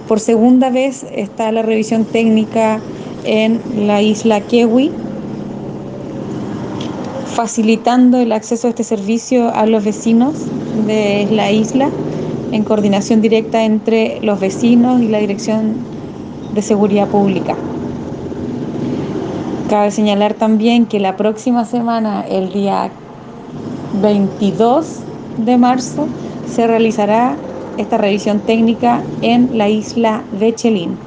Por segunda vez está la revisión técnica en la isla Kewi, facilitando el acceso a este servicio a los vecinos de la isla, en coordinación directa entre los vecinos y la Dirección de Seguridad Pública. Cabe señalar también que la próxima semana, el día 22 de marzo, se realizará esta revisión técnica en la isla de Chelín.